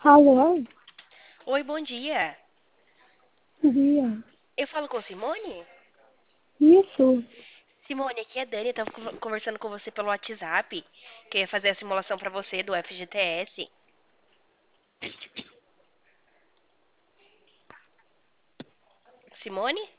Alô? Oi, bom dia. Bom dia. Eu falo com Simone? Isso? Simone, aqui é Dani, eu tava conversando com você pelo WhatsApp, que eu ia fazer a simulação pra você do FGTS. Simone?